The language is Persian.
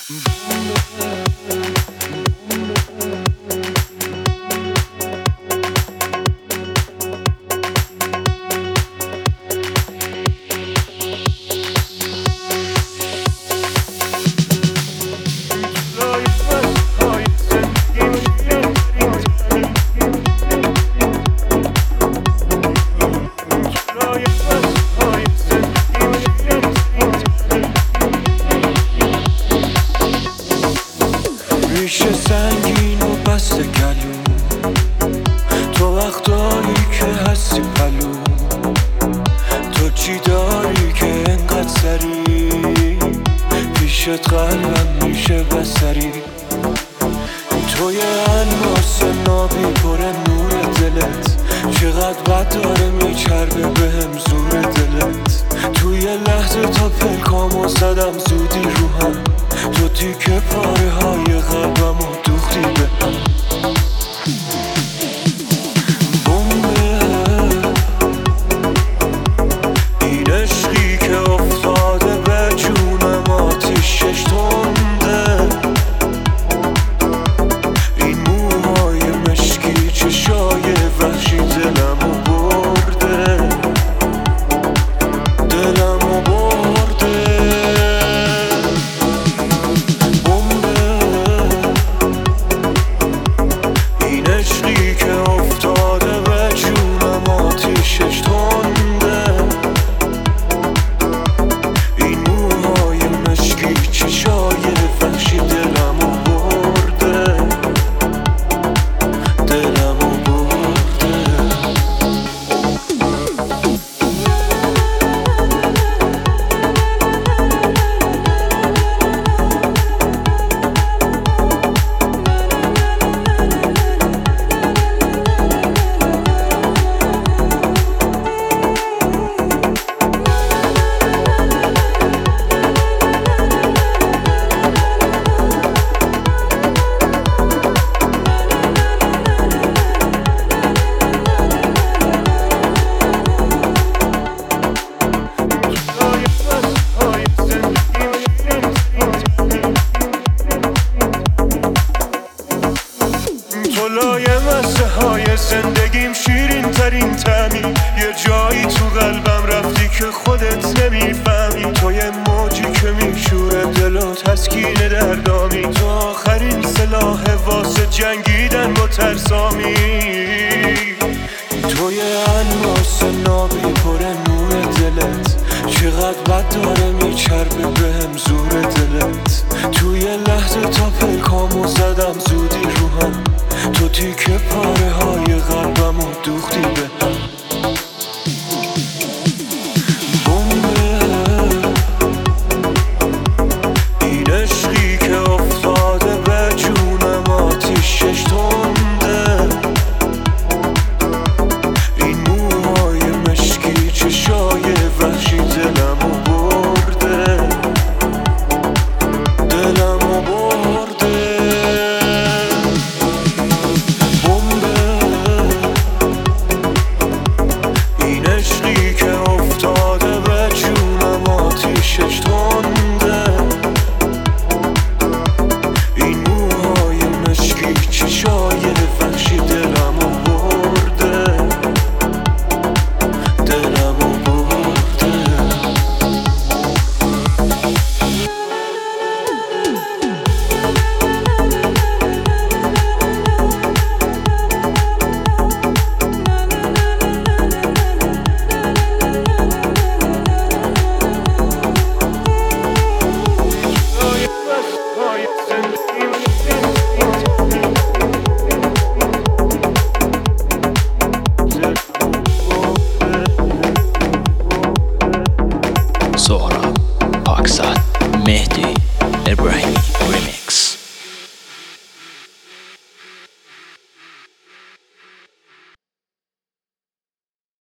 ریشه سنگین و بسته گلو، تو وقتایی که هستی پلو، تو چی داری که انقدر سری پیشت قلبم میشه بسری. توی الماس نابی پر نور دلت، چقدر بد داره میچربه بهم زور دلت. توی لحظه تا پلکامو زدم زودی روحم، تو تیکه پاره های قلبم و دوختی بهم. بمبه این عشقی که افتاده به جونم آتیشش تنده، این موهای مشکی چشای وحشی دلمو برده، دلمو برده. این عشقی که افتاده به جونم آتیشش تنده، این موهای مشکی چشای وحشی دلمو برده، دلمو برده. تو لایمسه های زندگیم شیرین ترین طعمی، یه جایی تو قلبم رفتی که خودت نمیفهمی. تو یه موجی که میشوره دل و تسکین دردامی، تو آخرین سلاح واسه جنگیدن با ترسامی. تو یه الماس نابی پر نور دلت، چقدر بد داره میچربه بهم زور دلت. توی لحظه تا پلکامو زدم زودی روحم، تو تیکه پاره های قلبم و دوختی بهم. بمبه این عشقی که افتاده به جونم آتیشش تنده، این موهای مشکی چشای وحشی دلمو برده، دلمو برده. این عشقی که افتاده به جونم آتیشش تنده، این موهای مشکی چشای وحشی دلمو برده، دلمو برده. سهراب پاکزاد مهدی